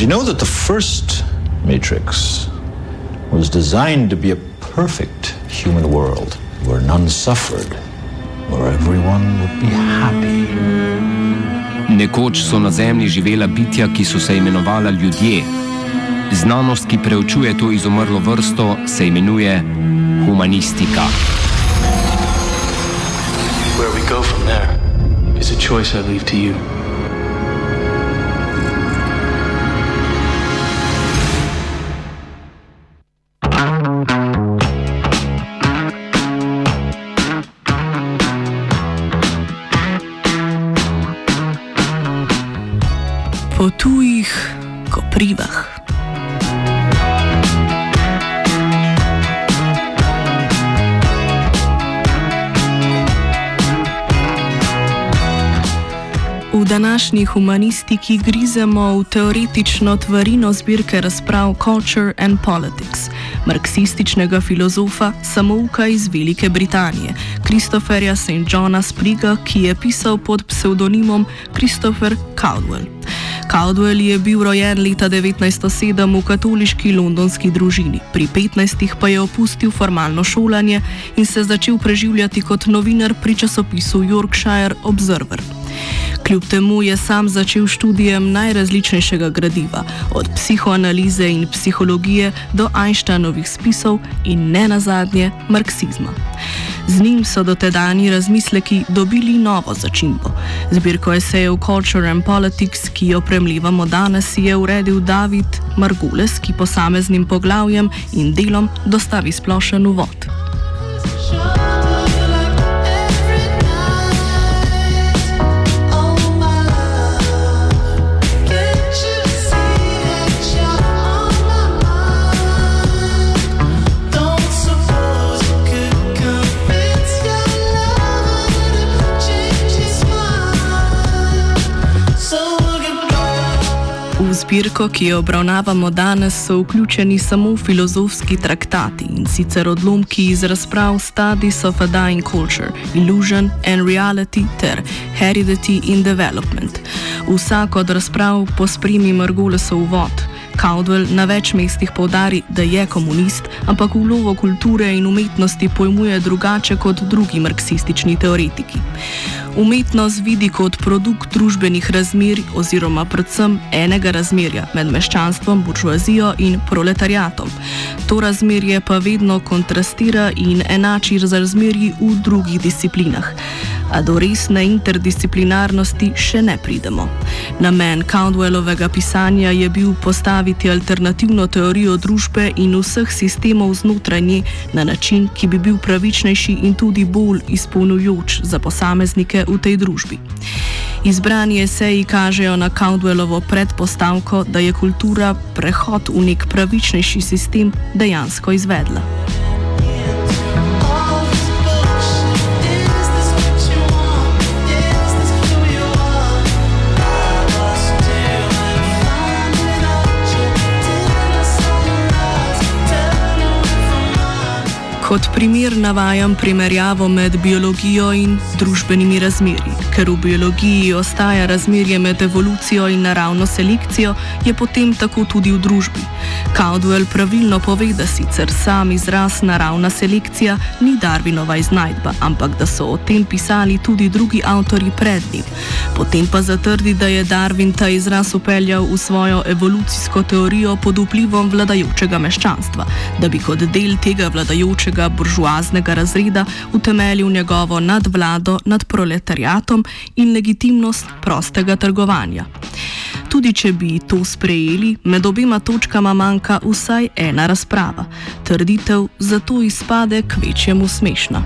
Did you know that the first Matrix was designed to be a perfect human world where none suffered, where everyone would be happy? Nekoč so na Zemlji živela bitja, ki so se imenovala ljudje. Znanost, ki preučuje to izumrlo vrsto, se imenuje humanistika. Where we go from there is a choice I leave to you. Po tujih koprivah. V današnji humanistiki grizemo v teoretično tvarino zbirke razprav Culture and Politics, marksističnega filozofa samouka iz Velike Britanije, Christopherja St. Johna Sprigga, ki je pisal pod psevdonimom Christopher Caldwell. Caldwell je bil rojen leta 1907 v katoliški londonski družini, pri 15 pa je opustil formalno šolanje in se začel preživljati kot novinar pri časopisu Yorkshire Observer. Kljub temu je sam začel študijem najrazličnejšega gradiva, od psihoanalize in psihologije do Einsteinovih spisov in ne nazadnje marksizma. Z njim so dotedajni razmisleki dobili novo začimbo. Zbirko esejev Culture and Politics, ki jo premljivamo danes, je uredil David Margules, ki posameznim poglavjem in delom dostavi splošen uvod. V zbirko, ki jo obravnavamo danes, so vključeni samo filozofski traktati, in sicer odlomki iz razprav Studies of a Dying Culture, Illusion and Reality ter Heredity in Development. Vsak od razprav pospremi Margulesov uvod. Caldwell na več mestih poudari, da je komunist, ampak vlogo kulture in umetnosti pojmuje drugače kot drugi marksistični teoretiki. Umetnost vidi kot produkt družbenih razmerij oziroma predvsem enega razmerja med meščanstvom, buržoazijo in proletariatom. To razmerje pa vedno kontrastira in enači z razmerji v drugih disciplinah. A do resne interdisciplinarnosti še ne pridemo. Namen Caldwellovega pisanja je bil postaviti alternativno teorijo družbe in vseh sistemov znotraj nje na način, ki bi bil pravičnejši in tudi bolj izpolnjujoč za posameznike v tej družbi. Izbrani eseji kažejo na Caldwellovo predpostavko, da je kultura prehod v nek pravičnejši sistem dejansko izvedla. Kot primer navajam primerjavo med biologijo in družbenimi razmerji. Ker v biologiji ostaja razmerje med evolucijo in naravno selekcijo, je potem tako tudi v družbi. Caldwell pravilno pove, da sicer sam izraz naravna selekcija ni Darwinova iznajdba, ampak da so o tem pisali tudi drugi avtorji pred njim. Potem pa zatrdi, da je Darwin ta izraz upeljal v svojo evolucijsko teorijo pod vplivom vladajočega meščanstva, da bi kot del tega vladajočega buržoaznega razreda utemeljil njegovo nadvlado nad proletariatom in legitimnost prostega trgovanja. Tudi če bi to sprejeli, med obema točkama manjka vsaj ena razprava. Trditev zato izpade kvečjemu smešna.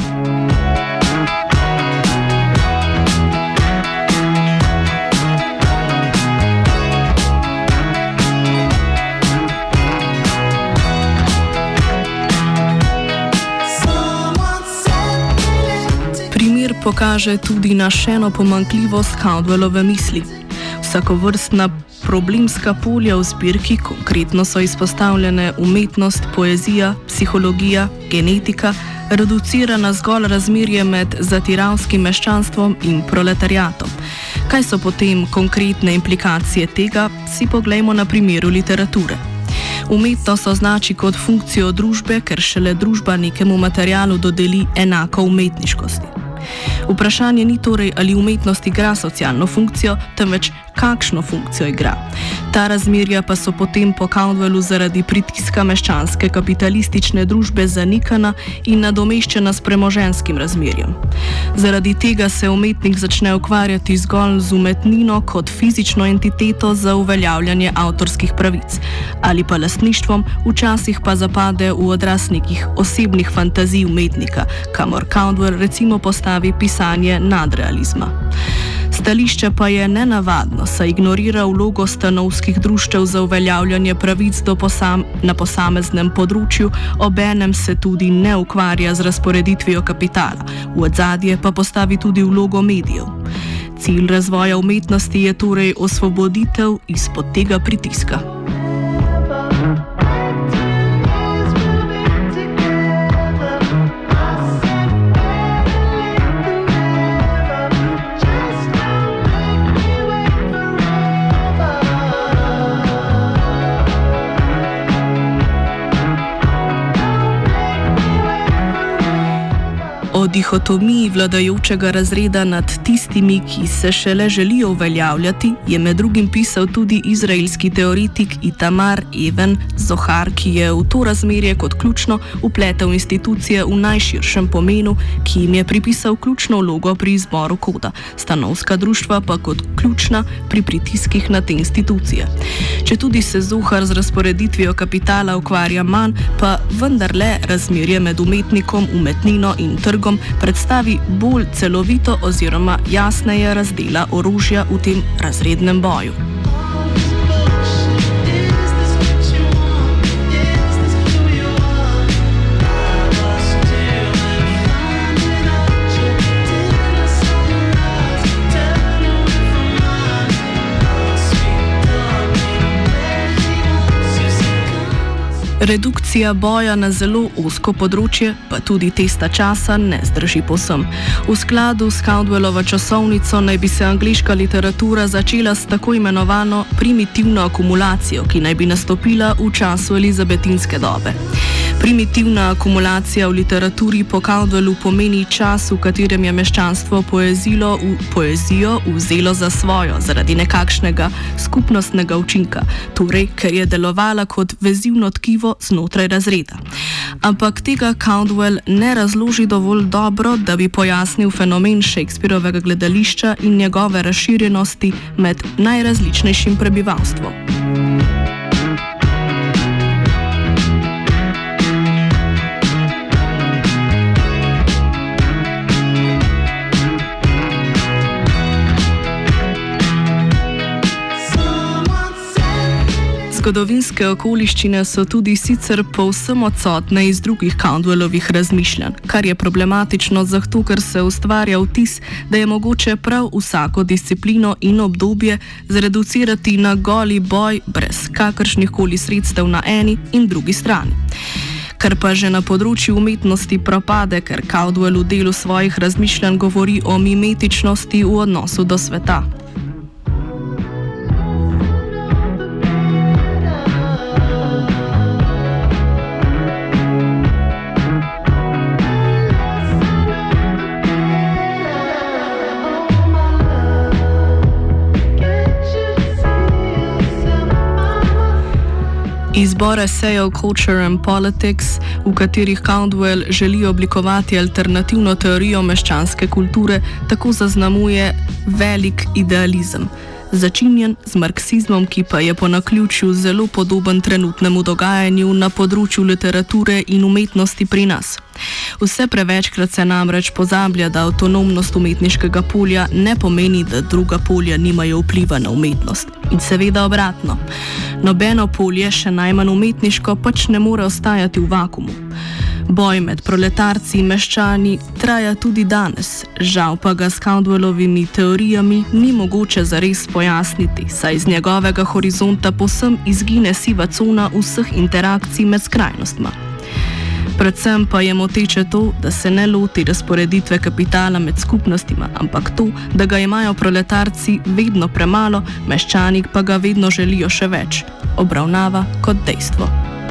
Pokaže tudi na še eno pomanjkljivost Caldwellove misli. Vsakovrstna problemska polja v zbirki, konkretno so izpostavljene umetnost, poezija, psihologija, genetika, reducira na zgolj razmerje med zatiralskim meščanstvom in proletariatom. Kaj so potem konkretne implikacije tega, si poglejmo na primeru literature. Umetnost označi kot funkcijo družbe, ker šele družba nekemu materialu dodeli enako umetniškosti. Vprašanje ni torej, ali umetnost igra socialno funkcijo, temveč kakšno funkcijo igra. Ta razmerja pa so potem po Caldwellu zaradi pritiska meščanske kapitalistične družbe zanikana in nadomeščena s premoženskim razmerjem. Zaradi tega se umetnik začne ukvarjati zgolj z umetnino kot fizično entiteto za uveljavljanje avtorskih pravic ali pa lastništvom, včasih pa zapade v odraz nekih osebnih fantazij umetnika, kamor Caldwell recimo postavi pisanje nadrealizma. Stališče pa je nenavadno, saj ignorira vlogo stanovskih društev za uveljavljanje pravic na posameznem področju, obenem se tudi ne ukvarja z razporeditvijo kapitala, v ozadje pa postavi tudi vlogo medijev. Cilj razvoja umetnosti je torej osvoboditev izpod tega pritiska. O dihotomiji vladajočega razreda nad tistimi, ki se šele želijo uveljavljati, je med drugim pisal tudi izraelski teoretik Itamar Even Zohar, ki je v to razmerje kot ključno vpletel institucije v najširšem pomenu, ki jim je pripisal ključno vlogo pri izboru koda, stanovska društva pa kot ključna pri pritiskih na te institucije. Četudi se Zohar z razporeditvijo kapitala ukvarja manj, pa vendarle razmerje med umetnikom, umetnino in trgom predstavi bolj celovito oziroma jasneje razdela orožja v tem razrednem boju. Redukcija boja na zelo ozko področje, pa tudi testa časa, ne zdrži povsem. V skladu s Caldwellovo časovnico naj bi se angleška literatura začela s tako imenovano primitivno akumulacijo, ki naj bi nastopila v času elizabetinske dobe. Primitivna akumulacija v literaturi po Caldwellu pomeni čas, v katerem je meščanstvo poezijo vzelo za svojo zaradi nekakšnega skupnostnega učinka, torej ker je delovala kot vezivno tkivo znotraj razreda. Ampak tega Caldwell ne razloži dovolj dobro, da bi pojasnil fenomen Shakespearovega gledališča in njegove razširjenosti med najrazličnejšim prebivalstvom. Zgodovinske okoliščine so tudi sicer povsem odsotne iz drugih Caldwellovih razmišljanj, kar je problematično zato, ker se ustvarja vtis, da je mogoče prav vsako disciplino in obdobje zreducirati na goli boj brez kakršnihkoli sredstev na eni in drugi strani. Kar pa že na področju umetnosti propade, ker Caldwell v delu svojih razmišljanj govori o mimetičnosti v odnosu do sveta. Izbor esejev Culture and Politics, v katerih Caldwell želi oblikovati alternativno teorijo meščanske kulture, tako zaznamuje velik idealizem, začinjen z marksizmom, ki pa je po naključju zelo podoben trenutnemu dogajanju na področju literature in umetnosti pri nas. Vse prevečkrat se namreč pozablja, da avtonomnost umetniškega polja ne pomeni, da druga polja nimajo vpliva na umetnost. In seveda obratno. Nobeno polje, še najmanj umetniško, pač ne more ostajati v vakumu. Boj med proletarci in meščani traja tudi danes, žal pa ga s Caldwellovimi teorijami ni mogoče zares pojasniti, saj z njegovega horizonta povsem izgine siva cona vseh interakcij med skrajnostma. Predvsem pa je moteče to, da se ne loti razporeditve kapitala med skupnostima, ampak to, da ga imajo proletarci vedno premalo, meščani pa ga vedno želijo še več. Obravnava kot dejstvo.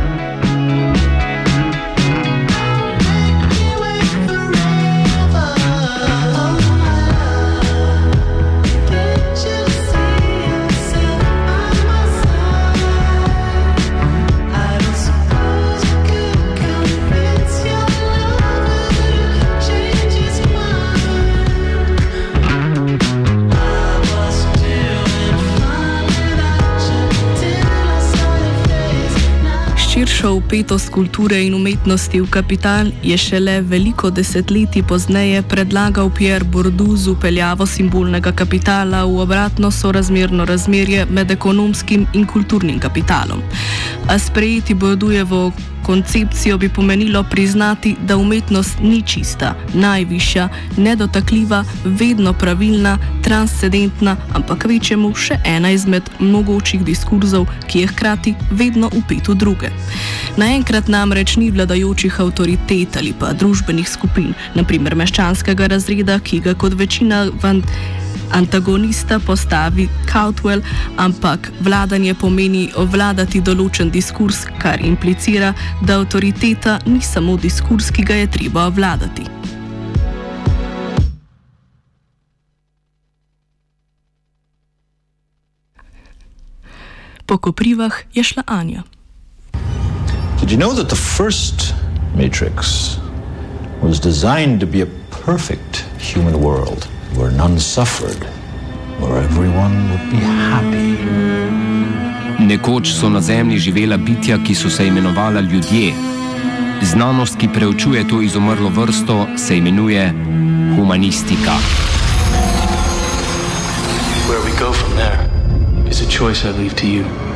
Širšo vpetost kulture in umetnosti v kapital je šele veliko desetletij pozneje predlagal Pierre Bourdieu z vpeljavo simbolnega kapitala v obratno sorazmerno razmerje med ekonomskim in kulturnim kapitalom. A sprejeti Bourdieujevo koncepcijo bi pomenilo priznati, da umetnost ni čista, najvišja, nedotakljiva, vedno pravilna, transcendentna, ampak kvečjemu še ena izmed mogočih diskurzov, ki je hkrati vedno vpet v druge. Naenkrat namreč ni vladajočih avtoritet ali pa družbenih skupin, naprimer meščanskega razreda, ki ga kot večina antagonista postavi Caldwell, ampak vladanje pomeni ovladati določen diskurs, kar implicira, da avtoriteta ni samo diskurs, ki ga je treba ovladati. Po koprivah je šla Anja. Did you know that the first Matrix was designed to be a perfect human world? Where none suffered, where everyone would be happy. Nekoč so na Zemlji živela bitja, ki so se imenovala ljudje. Znanost, ki preučuje to izumrlo vrsto, se imenuje humanistika. Where we go from there is a choice I leave to you.